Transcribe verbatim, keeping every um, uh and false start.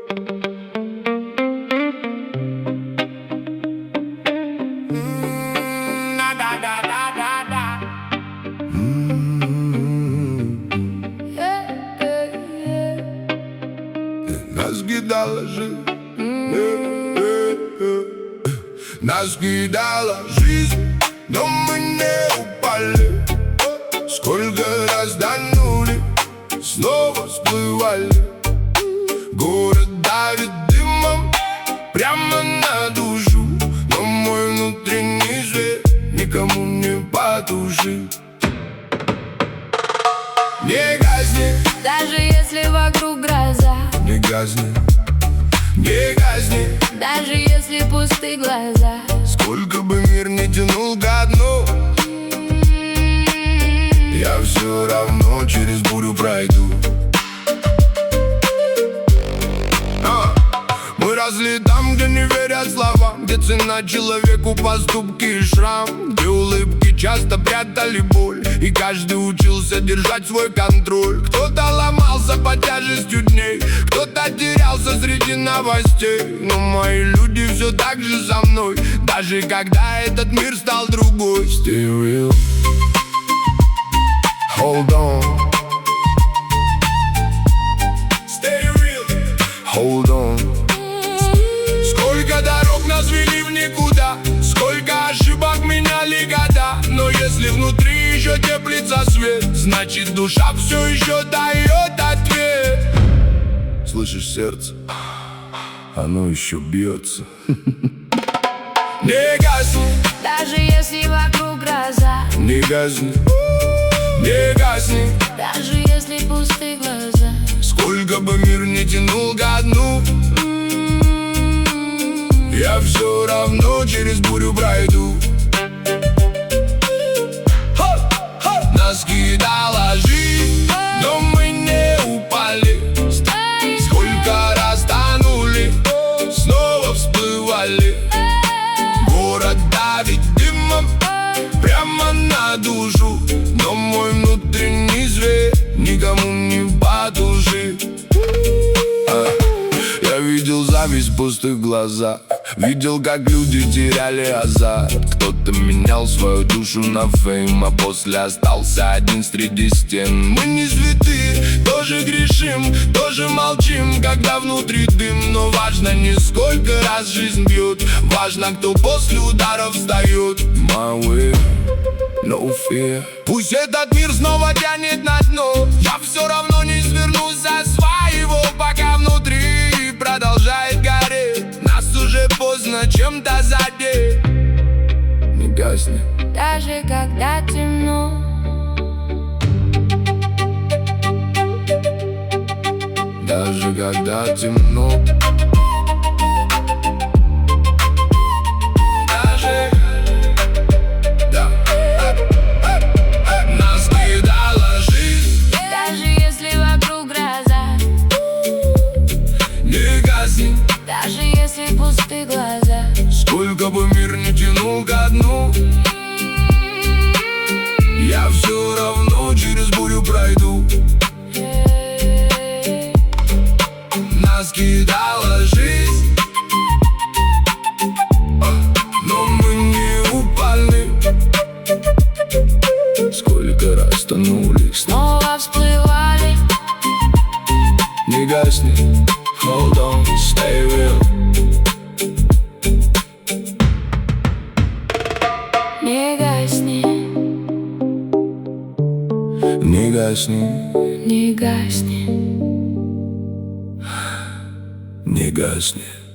Нас кидала жизнь, нас кидала жизнь, но мы не упали. Сколько раз тонули, снова всплывали. Город давит дымом прямо на душу, но мой внутренний зверь никому не потушит. Не гасни, даже если вокруг гроза. не гасни, не гасни, даже если пусты глаза. сколько бы мир не тянул ко дну, я все равно через бурю пройду. а, Мы росли там, где не верят словам, где цена человеку поступки и шрам, где улыбки часто прятали боль, и каждый учился держать свой контроль. Кто-то ломался под тяжестью дней, кто-то терялся среди новостей, но мои люди все так же со мной, даже когда этот мир стал другой. Stay real, hold on, stay real, hold on. Сколько дорог нас вели в никуда, сколько ошибок меняли года, но если внутри еще теплится свет, значит душа все еще дает ответ. Слышишь сердце? Оно еще бьется. Не гасни, Даже если вокруг гроза. не гасни, не гасни, Даже если пусты глаза. сколько бы мир не тянул ко дну, я все равно через бурю пройду. Нас кидала жизнь, но мы не упали. Сколько раз тонули, снова всплывали. Город давит дымом прямо на душу, но мой внутренний зверь никому не потушит. а, Я видел зависть в пустых глазах, видел, как люди теряли азарт. Кто-то менял свою душу на фейм, а после остался один среди стен. Мы не святые, тоже грешим, тоже молчим, когда внутри дым. Но важно не сколько раз жизнь бьет, важно, кто после ударов встает. My way, no fear. Пусть этот мир снова тянет на дно, я все равно не свернусь со своего, пока внутри продолжает гореть. Нас уже поздно чем-то задеть. Не гасни, Даже когда темно. даже когда темно. Даже, да. Нас кидала жизнь, Даже если вокруг гроза. не гасни, Даже если пусты глаза. сколько бы мир не тянул ко дну, я все равно через бурю пройду. Нас кидала жизнь, но мы не упали. Сколько раз тонули, Снова всплывали. не гасни, hold on, stay real. Не гасни, Не гасни, не гасни. не гасни.